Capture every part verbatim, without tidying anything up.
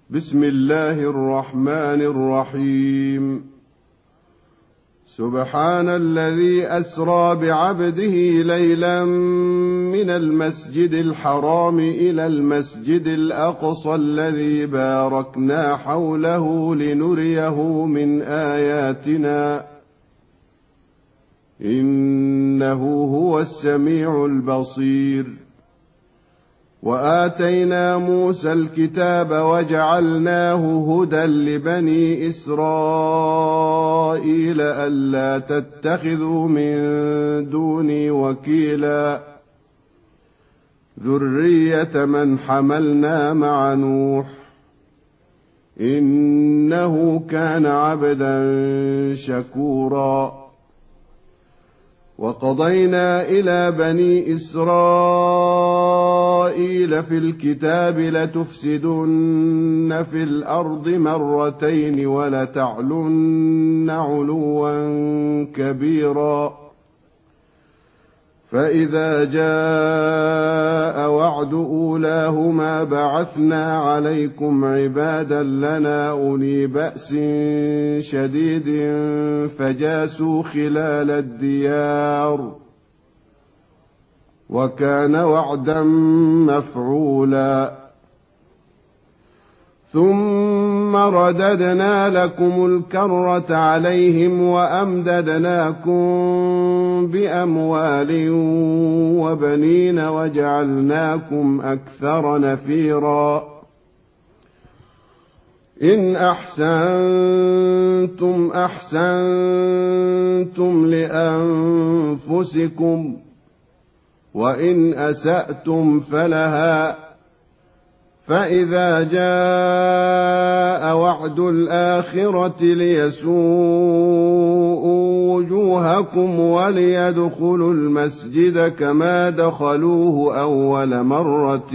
بسم الله الرحمن الرحيم. سبحان الذي أسرى بعبده ليلا من المسجد الحرام إلى المسجد الأقصى الذي باركنا حوله لنريه من آياتنا إنه هو السميع البصير. وآتينا موسى الكتاب وجعلناه هدى لبني إسرائيل ألا تتخذوا من دوني وكيلا ذرية من حملنا مع نوح إنه كان عبدا شكورا. وقضينا إلى بني إسرائيل في الكتاب لتفسدن في الأرض مرتين ولتعلن علوا كبيرا. فإذا جاء وعد أولاهما بعثنا عليكم عبادا لنا أولي بأس شديد فجاسوا خلال الديار وكان وعدا مفعولا. ثم رددنا لكم الكرة عليهم وأمددناكم بأموال وبنين وجعلناكم أكثر نفيرا. إن أحسنتم أحسنتم لأنفسكم وإن أسأتم فلها. فإذا جاء وعد الآخرة ليسوءوا وجوهكم وليدخلوا المسجد كما دخلوه أول مرة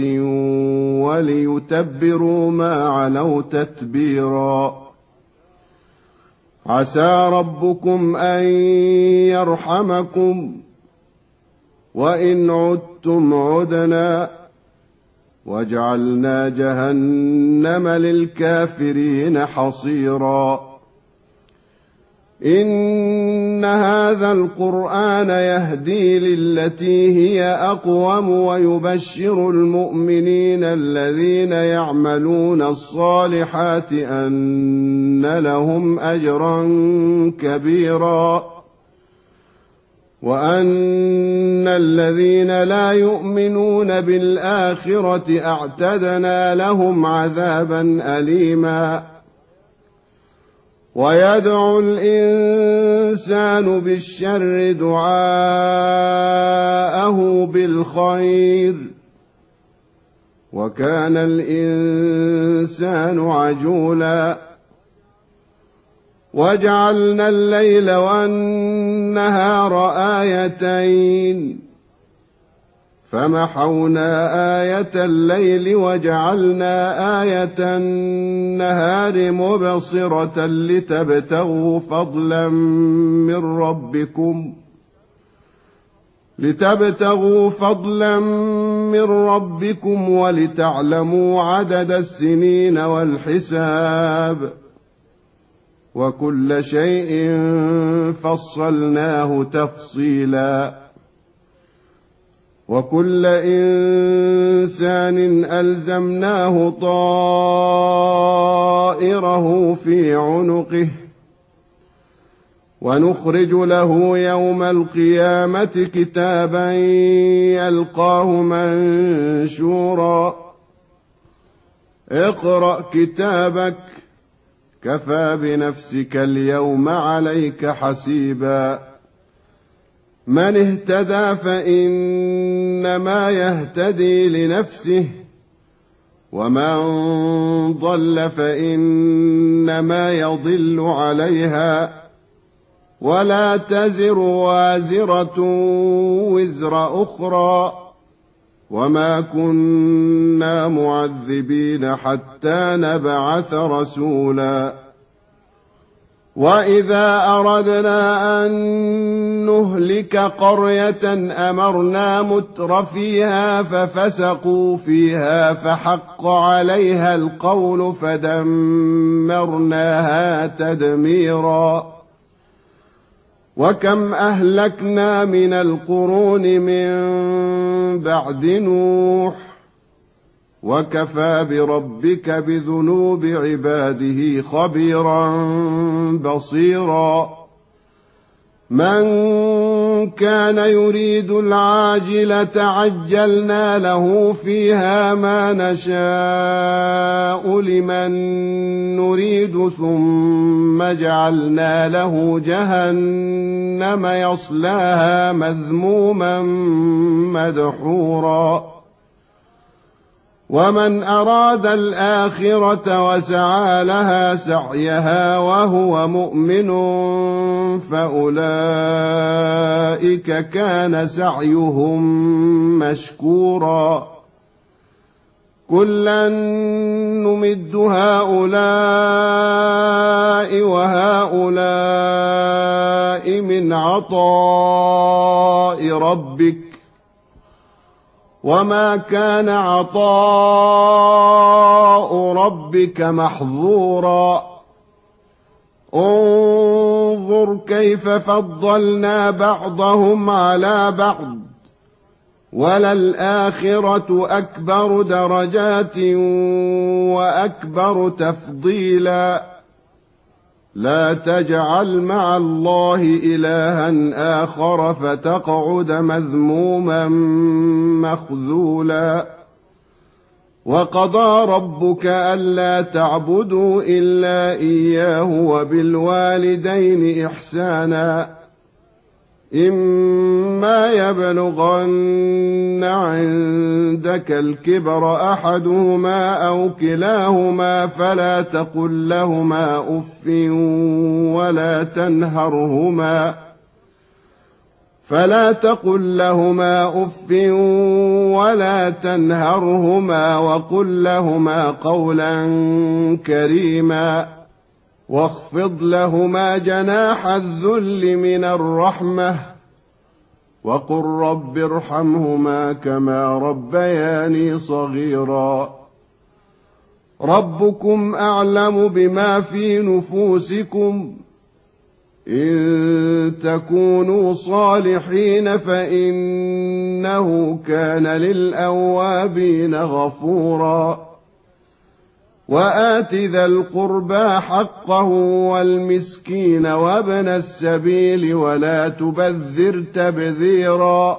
وليتبروا ما علوا تتبيرا. عسى ربكم أن يرحمكم وإن عدتم عدنا وجعلنا جهنم للكافرين حصيرا. إن هذا القرآن يهدي للتي هي أقوم ويبشر المؤمنين الذين يعملون الصالحات أن لهم أجرا كبيرا وأن الذين لا يؤمنون بالآخرة أعتدنا لهم عذابا أليما. ويدعو الإنسان بالشر دعاءه بالخير وكان الإنسان عجولا. وجعلنا الليل والنهار آيتين فمحونا آية الليل وجعلنا آية النهار مبصرة لتبتغوا فضلا من ربكم لتبتغوا فضلا من ربكم ولتعلموا عدد السنين والحساب وكل شيء فصلناه تفصيلا. وكل إنسان ألزمناه طائره في عنقه ونخرج له يوم القيامة كتابا يلقاه منشورا. اقرأ كتابك كفى بنفسك اليوم عليك حسيبا. من اهتدى فإنما يهتدي لنفسه ومن ضل فإنما يضل عليها ولا تزر وازرة وزر أخرى وما كنا معذبين حتى نبعث رسولا. وإذا أردنا أن نهلك قرية أمرنا متر فيها ففسقوا فيها فحق عليها القول فدمرناها تدميرا وكم أهلكنا من القرون من بعد نوح وكفى بربك بذنوب عباده خبيرا بصيرا من كان يريد العاجلة عجلنا له فيها ما نشاء لمن نريد ثم جعلنا له جهنم يصلاها مذموما مدحورا ومن أراد الآخرة وسعى لها سعيها وهو مؤمن فأولئك كان سعيهم مشكورا كلا نمد هؤلاء وهؤلاء من عطاء ربك وما كان عطاء ربك محظورا انظر كيف فضلنا بعضهم على بعض وللآخرة أكبر درجات وأكبر تفضيلا لا تجعل مع الله إلها آخر فتقعد مذموما مخذولا وقضى ربك ألا تعبدوا إلا إياه وبالوالدين إحسانا إما يبلغن عندك الكبر أحدهما أو كلاهما فلا تقل لهما أف ولا تنهرهما فلا تقل لهما أف ولا تنهرهما وقل لهما قولا كريما واخفض لهما جناح الذل من الرحمة وقل رب ارحمهما كما ربياني صغيرا ربكم أعلم بما في نفوسكم إن تكونوا صالحين فإنه كان للأوابين غفورا وآت ذا القربى حقه والمسكين وابن السبيل ولا تبذر تبذيرا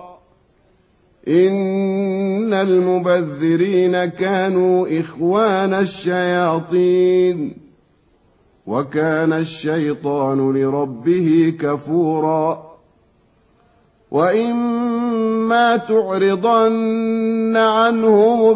إن المبذرين كانوا إخوان الشياطين وكان الشيطان لربه كفورا وإما تعرضن عنهم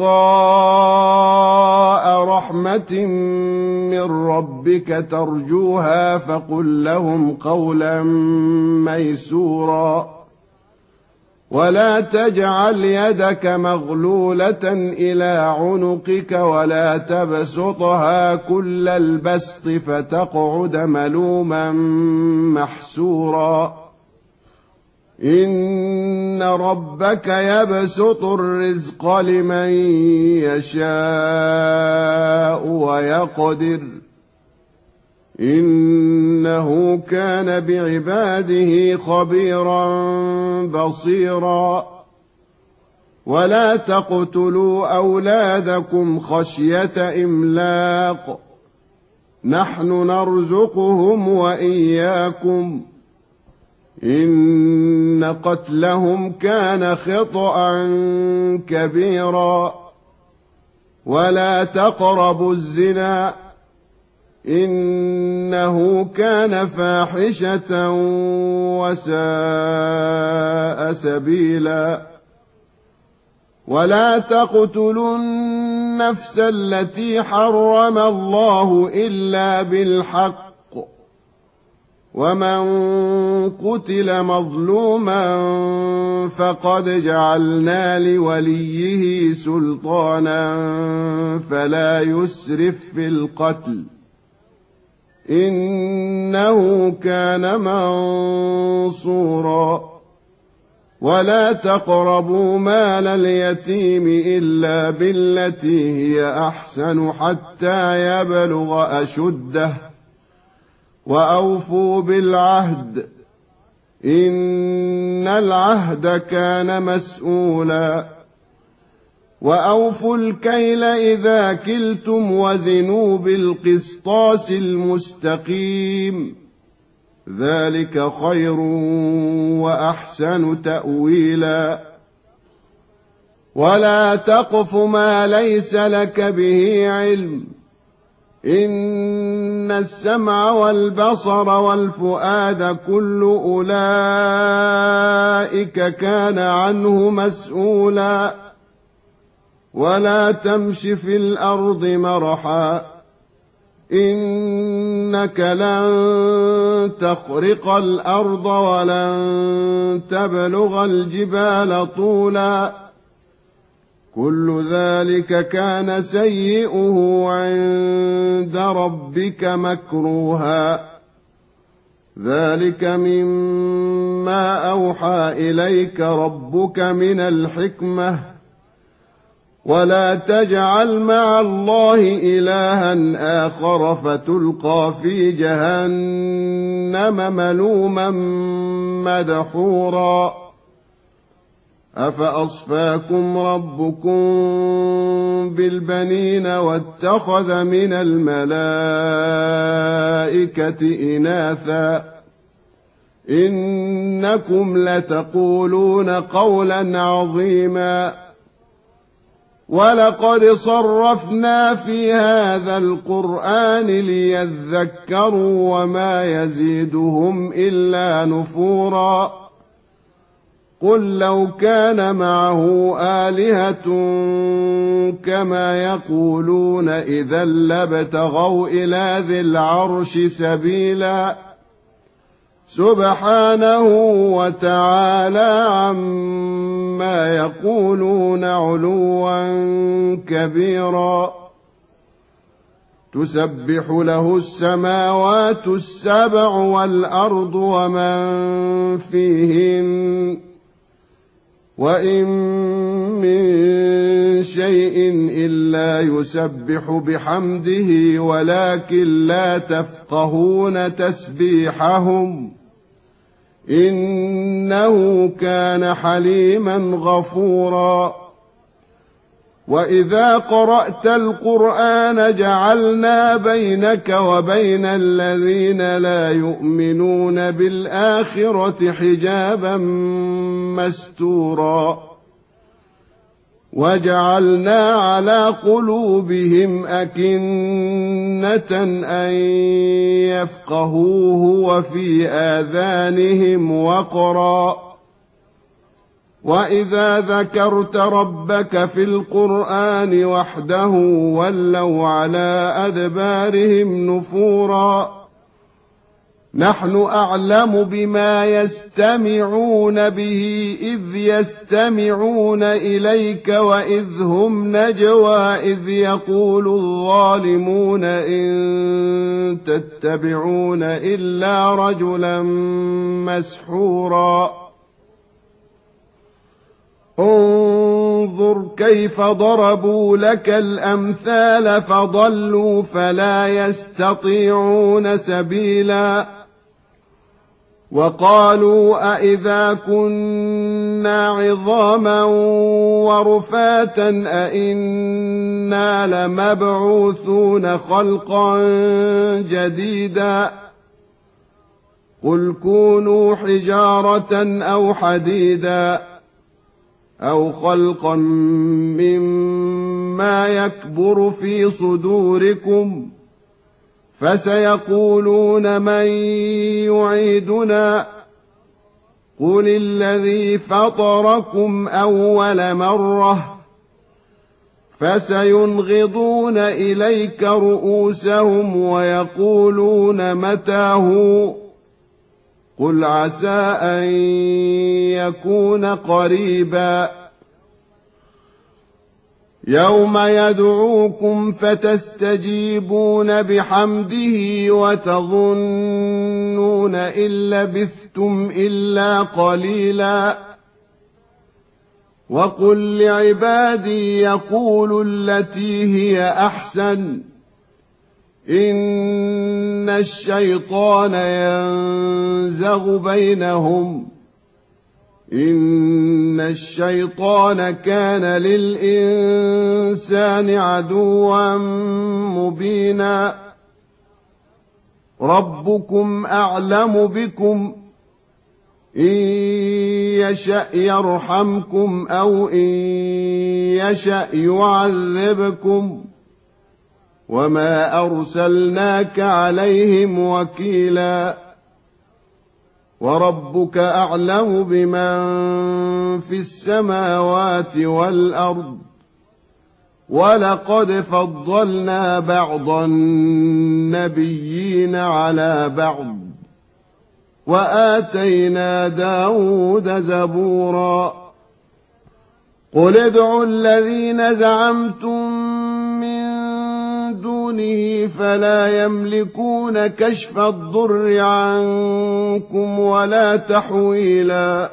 ابتغاء رحمة من ربك ترجوها فقل لهم قولا ميسورا ولا تجعل يدك مغلولة إلى عنقك ولا تبسطها كل البسط فتقعد ملوما محسورا إن ربك يبسط الرزق لمن يشاء ويقدر إنه كان بعباده خبيرا بصيرا ولا تقتلوا أولادكم خشية إملاق نحن نرزقهم وإياكم إن قتلهم كان خطأ كبيرا ولا تقربوا الزنا إنه كان فاحشة وساء سبيلا ولا تقتلوا النفس التي حرم الله إلا بالحق ومن قتل مظلوما فقد جعلنا لوليه سلطانا فلا يسرف في القتل إنه كان منصورا. ولا تقربوا مال اليتيم إلا بالتي هي أحسن حتى يبلغ أشده وأوفوا بالعهد إن العهد كان مسؤولا. وأوفوا الكيل إذا كلتم وزنوا بالقسطاس المستقيم ذلك خير وأحسن تأويلا. ولا تقف ما ليس لك به علم إن السمع والبصر والفؤاد كل أولئك كان عنه مسؤولا. ولا تمش في الأرض مرحا إنك لن تخرق الأرض ولن تبلغ الجبال طولا كل ذلك كان سيئه عند ربك مكروها. ذلك مما أوحى إليك ربك من الحكمة. ولا تجعل مع الله إلها آخر فتلقى في جهنم ملوما مدحورا. أفأصفاكم ربكم بالبنين واتخذ من الملائكة إناثا إنكم لتقولون قولا عظيما. ولقد صرفنا في هذا القرآن ليذكروا وما يزيدهم إلا نفورا. قل لو كان معه آلهة كما يقولون إذا لابتغوا إلى ذي العرش سبيلا سبحانه وتعالى عما يقولون علوا كبيرا. تسبح له السماوات السبع والأرض ومن فيهن وإن من شيء إلا يسبح بحمده ولكن لا تفقهون تسبيحهم إنه كان حليما غفورا. وإذا قرأت القرآن جعلنا بينك وبين الذين لا يؤمنون بالآخرة حجابا مستورا. وجعلنا على قلوبهم أكنة أن يفقهوه وفي آذانهم وقرا. وإذا ذكرت ربك في القرآن وحده ولوا على أدبارهم نفورا. نحن أعلم بما يستمعون به إذ يستمعون إليك وإذ هم نجوى إذ يقول الظالمون إن تتبعون إلا رجلا مسحورا. انظر كيف ضربوا لك الأمثال فضلوا فلا يستطيعون سبيلا. وقالوا أئذا كنا عظاما ورفاتا أئنا لمبعوثون خلقا جديدا. قل كونوا حجارة أو حديدا أو خلقا مما يكبر في صدوركم فسيقولون من يعيدنا قل الذي فطركم أول مرة فسينغضون إليك رؤوسهم ويقولون متى قل عسى أن يكون قريبا. يوم يدعوكم فتستجيبون بحمده وتظنون إن لبثتم إلا قليلا وقل لعبادي يقولوا التي هي أحسن إن الشيطان ينزغ بينهم إن الشيطان كان للإنسان عدوا مبينا ربكم أعلم بكم إن يشأ يرحمكم أو إن يشأ يعذبكم وما أرسلناك عليهم وكيلا وربك أعلم بمن في السماوات والأرض ولقد فضلنا بعض النبيين على بعض وآتينا داود زبورا قل ادعوا الذين زعمتم من دونه فلا يملكون كشف الضر عنكم ولا تحويلا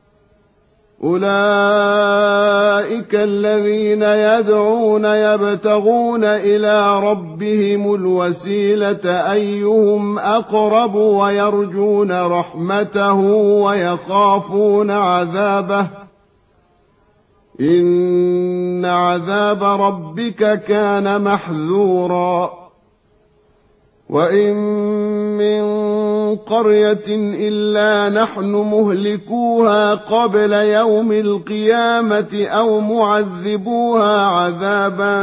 أولئك الذين يدعون يبتغون إلى ربهم الوسيلة أيهم أقرب ويرجون رحمته ويخافون عذابه إن عذاب ربك كان محذورا وإن من قرية إلا نحن مهلكوها قبل يوم القيامة أو معذبوها عذابا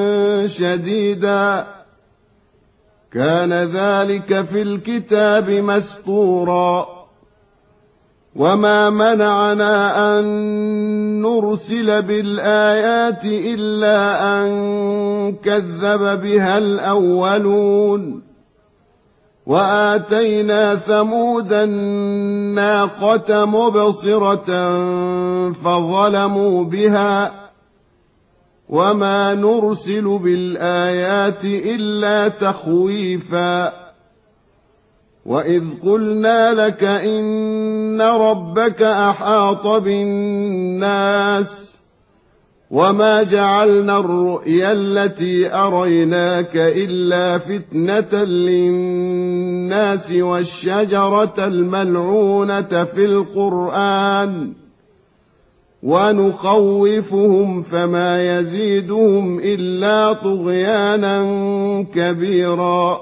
شديدا كان ذلك في الكتاب مسطورا وما منعنا أن نرسل بالآيات إلا أن كذب بها الأولون وآتينا ثمود الناقة مبصرة فظلموا بها وما نرسل بالآيات إلا تخويفا وإذ قلنا لك إن ربك أحاط بالناس وما جعلنا الرؤيا التي أريناك إلا فتنة للناس والشجرة الملعونة في القرآن ونخوفهم فما يزيدهم إلا طغيانا كبيرا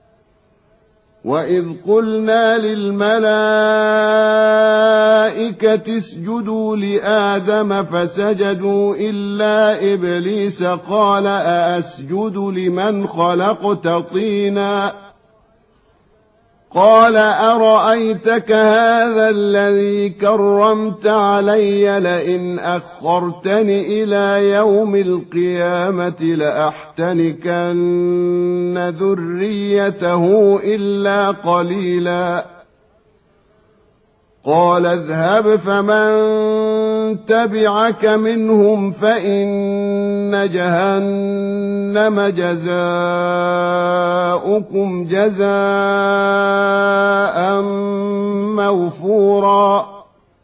وإذ قلنا للملائكة اسجدوا لآدم فسجدوا إلا إبليس قال أأسجد لمن خلقت طينا قال أرأيتك هذا الذي كرمت علي لئن أخرتني إلى يوم القيامة لأحتنكن ذريته إلا قليلا قال اذهب فمن تبعك منهم فإن جهنم جزاؤكم جزاء موفورا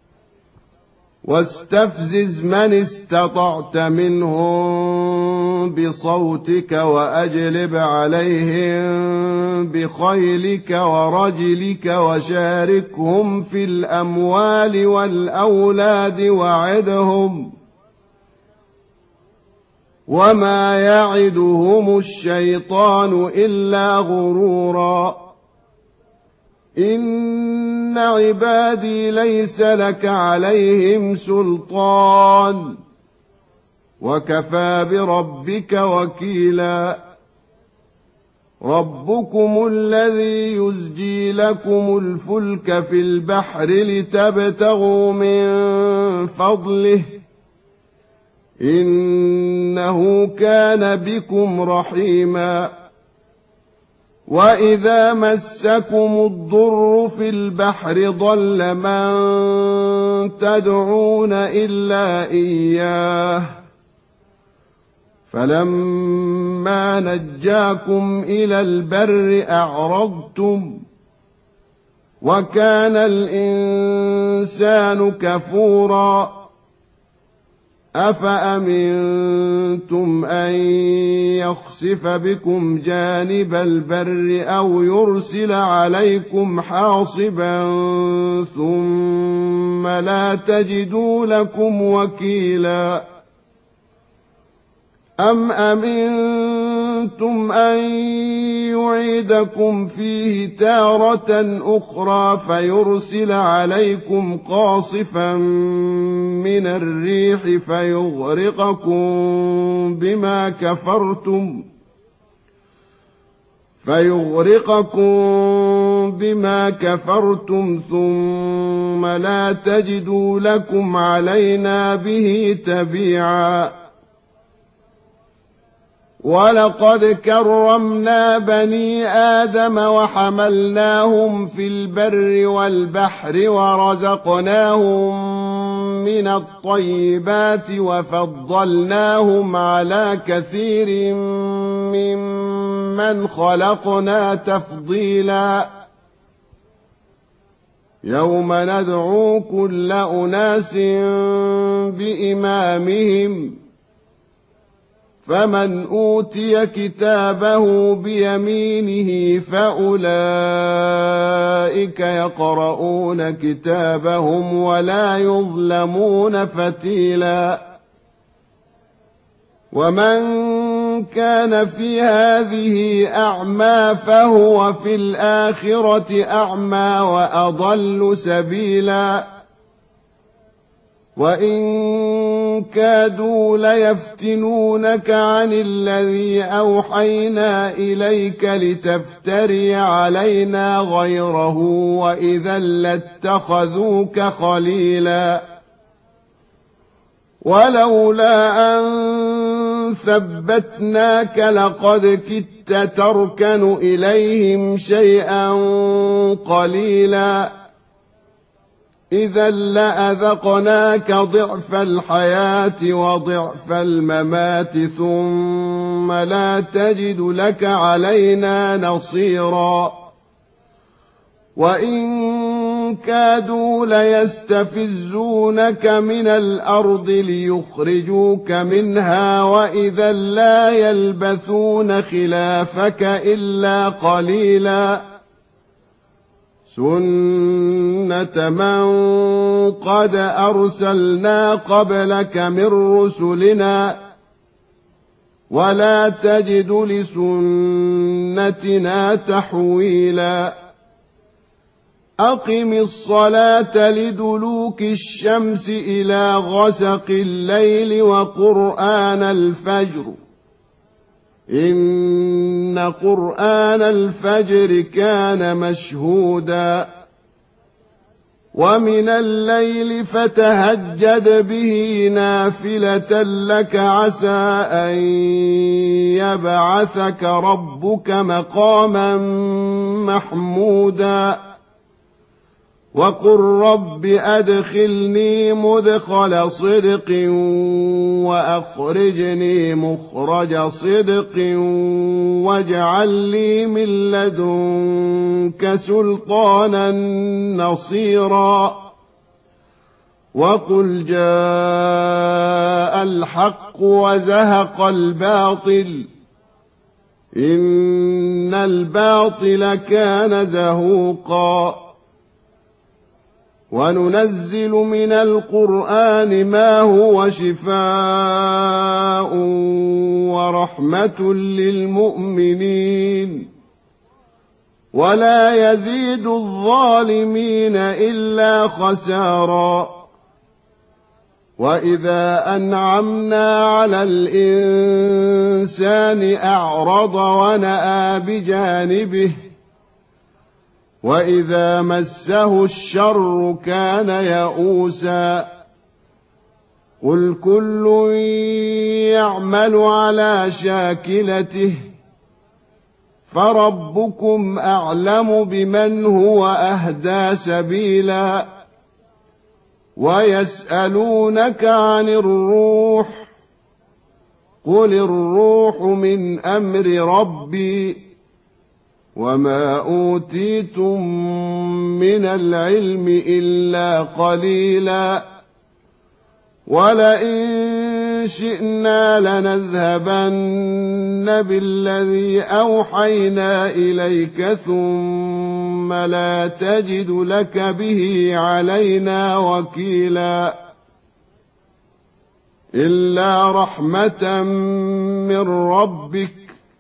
واستفزز من استطعت منهم بصوتك وأجلب عليهم بخيلك ورجلك وشاركهم في الأموال والأولاد وعدهم وما يعدهم الشيطان إلا غرورا إن عبادي ليس لك عليهم سلطان وكفى بربك وكيلا ربكم الذي يزجي لكم الفلك في البحر لتبتغوا من فضله إنه كان بكم رحيما وإذا مسكم الضر في البحر ضل من تدعون إلا إياه فلما نجاكم إلى البر أعرضتم وكان الإنسان كفورا أفأمنتم أن يخسف بكم جانب البر أو يرسل عليكم حاصبا ثم لا تجدوا لكم وكيلا أم أمنتم أن يعيدكم فيه تارة أخرى فيرسل عليكم قاصفا من الريح فيغرقكم بما كفرتم فيغرقكم بما كفرتم ثم لا تجدوا لكم علينا به تبيعا ولقد كرمنا بني آدم وحملناهم في البر والبحر ورزقناهم من الطيبات وفضلناهم على كثير ممن خلقنا تفضيلا يوم ندعو كل أناس بإمامهم فمن أوتي كتابه بيمينه فأولئك يقرؤون كتابهم ولا يظلمون فتيلا ومن كان في هذه أعمى فهو في الآخرة أعمى وأضل سبيلا وإن كادوا ليفتنونك عن الذي أوحينا إليك لتفتري علينا غيره وإذا لاتخذوك خليلا ولولا أن ثبتناك لقد كدت تركن إليهم شيئا قليلا إذا لأذقناك ضعف الحياة وضعف الممات ثم لا تجد لك علينا نصيرا وإن كادوا ليستفزونك من الأرض ليخرجوك منها وإذا لا يلبثون خلافك إلا قليلا سنة من قد أرسلنا قبلك من رسلنا ولا تجد لسنتنا تحويلا أقم الصلاة لدلوك الشمس إلى غسق الليل وقرآن الفجر إن قرآن الفجر كان مشهودا ومن الليل فتهجد به نافلة لك عسى أن يبعثك ربك مقاما محمودا وقل رب أدخلني مدخل صدق وأخرجني مخرج صدق واجعل لي من لدنك سلطانا نصيرا وقل جاء الحق وزهق الباطل إن الباطل كان زهوقا وننزل من القرآن ما هو شفاء ورحمة للمؤمنين ولا يزيد الظالمين إلا خسارا وإذا أنعمنا على الإنسان أعرض ونأى بجانبه وإذا مسه الشر كان يئوسا قل كل يعمل على شاكلته فربكم أعلم بمن هو أهدى سبيلا ويسألونك عن الروح قل الروح من أمر ربي وما أوتيتم من العلم إلا قليلا ولئن شئنا لنذهبن بالذي أوحينا إليك ثم لا تجد لك به علينا وكيلا إلا رحمة من ربك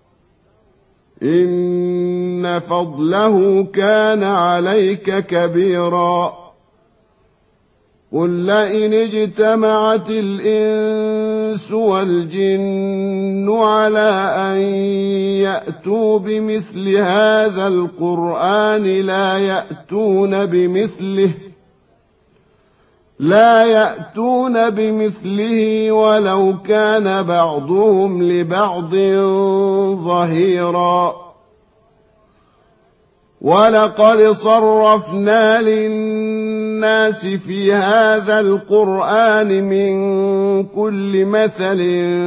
إن فضله كان عليك كبيرا قل لئن اجتمعت الإنس والجن على أن يأتوا بمثل هذا القرآن لا يأتون بمثله لا يأتون بمثله ولو كان بعضهم لبعض ظهيرا ولقد صرفنا للناس في هذا القرآن من كل مثل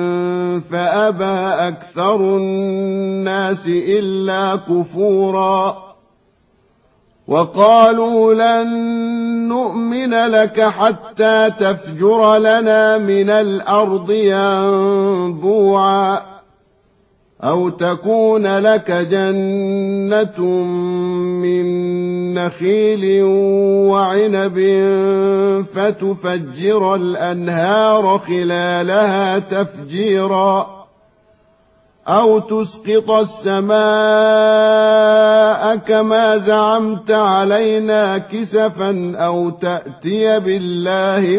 فأبى أكثر الناس إلا كفورا وقالوا لن نؤمن لك حتى تفجر لنا من الأرض ينبوعا أو تكون لك جنة من نخيل وعنب فتفجر الأنهار خلالها تفجيرا أو تسقط السماء كما زعمت علينا كسفا أو تأتي بالله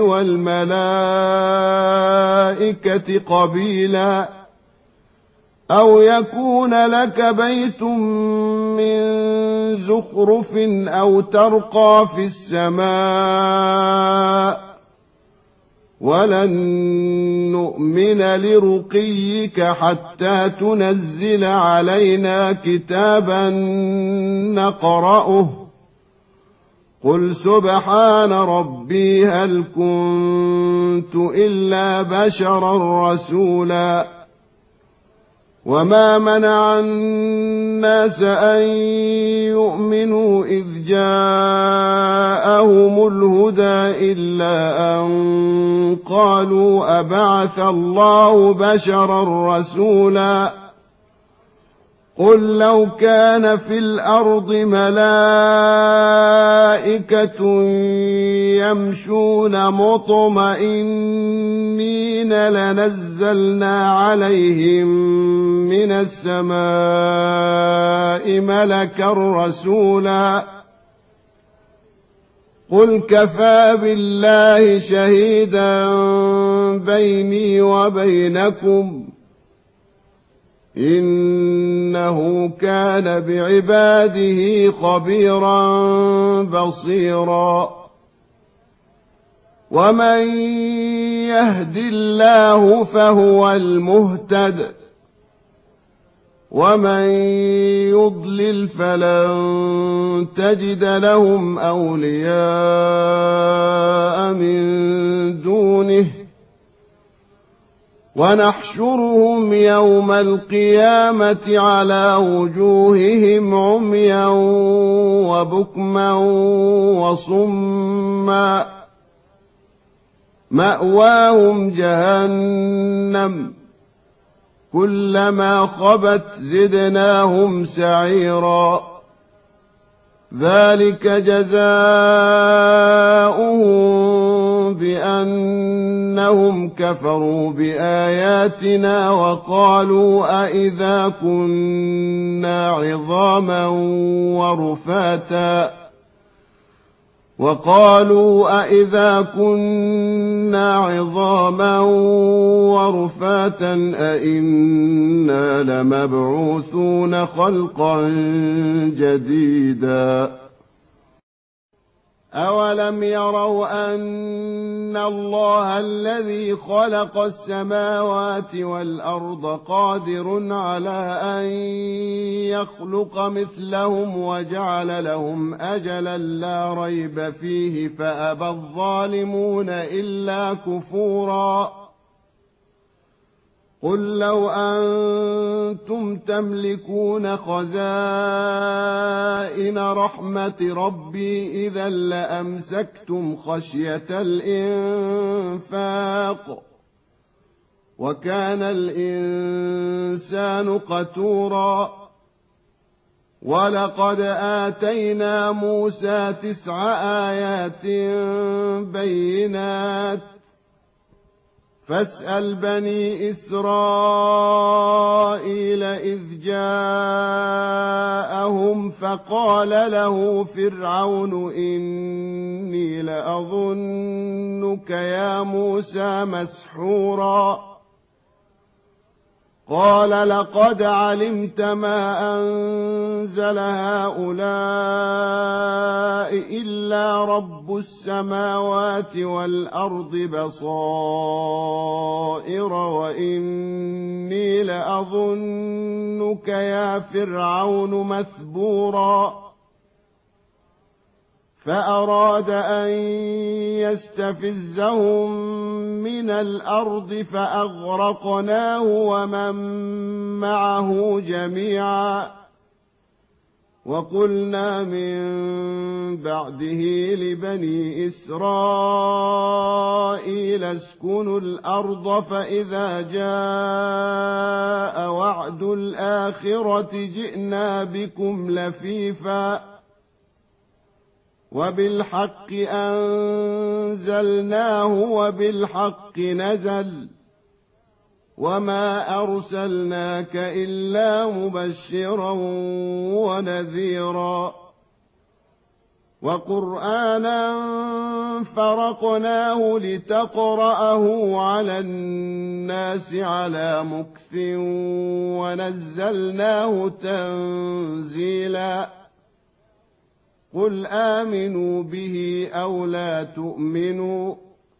والملائكة قبيلا أو يكون لك بيت من زخرف أو ترقى في السماء ولن نؤمن لرقيك حتى تنزل علينا كتابا نقرأه قل سبحان ربي هل كنت إلا بشرا رسولا وما منع الناس أن يؤمنوا إذ جاءهم الهدى إلا أن قالوا أبعث الله بشرا رسولا قل لو كان في الأرض ملائكة يمشون مطمئنين لنزلنا عليهم من السماء ملكا رسولا قل كفى بالله شهيدا بيني وبينكم إنه كان بعباده خبيرا بصيرا ومن يهد الله فهو المهتد ومن يضلل فلن تجد لهم أولياء من دونه ونحشرهم يوم القيامة على وجوههم عميا وبكما وصما مأواهم جهنم كلما خبت زدناهم سعيرا ذلك جزاؤهم بأنهم كفروا بآياتنا وقالوا أئذا كنا عظاما ورفاتا وقالوا أئذا كنا عظاما ورفاتا أئنا لمبعوثون خلقا جديدا أولم يروا أن الله الذي خلق السماوات والأرض قادر على أن يخلق مثلهم وجعل لهم أجلا لا ريب فيه فأبى الظالمون إلا كفورا قل لو أنتم تملكون خزائن رحمة ربي إذا لأمسكتم خشية الإنفاق وكان الإنسان قتورا ولقد آتينا موسى تسع آيات بينات فاسأل بني إسرائيل إذ جاءهم فقال له فرعون إني لأظنك يا موسى مسحورا قال لقد علمت ما أنزل هؤلاء إلا رب السماوات والأرض بصائر وإني لأظنك يا فرعون مثبورا فأراد أن يستفزهم من الأرض فأغرقناه ومن معه جميعا وقلنا من بعده لبني إسرائيل اسكنوا الأرض فإذا جاء وعد الآخرة جئنا بكم لفيفا وبالحق أنزلناه وبالحق نزل وما أرسلناك إلا مبشرا ونذيرا وقرآنا فرقناه لتقرأه على الناس على مكث ونزلناه تنزيلا قل آمنوا به أو لا تؤمنوا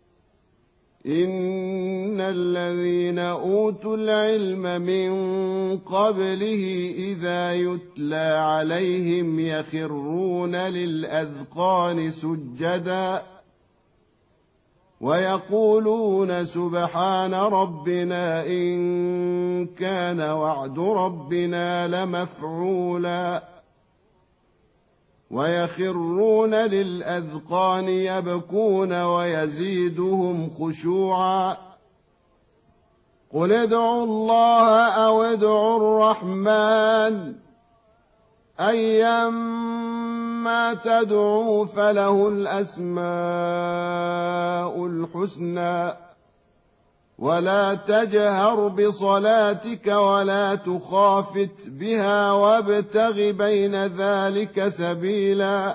إن الذين أوتوا العلم من قبله إذا يتلى عليهم يخرون للأذقان سجدا ويقولون سبحان ربنا إن كان وعد ربنا لمفعولا ويخرون للأذقان يبكون ويزيدهم خشوعا قل ادعوا الله أو ادعوا الرحمن أيما تدعوا فله الأسماء الحسنى ولا تجهر بصلاتك ولا تخافت بها وابتغ بين ذلك سبيلا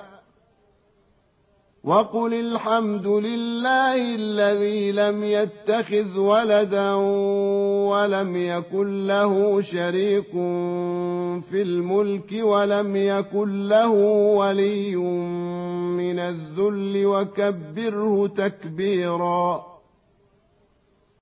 وقل الحمد لله الذي لم يتخذ ولدا ولم يكن له شريك في الملك ولم يكن له ولي من الذل وكبره تكبيرا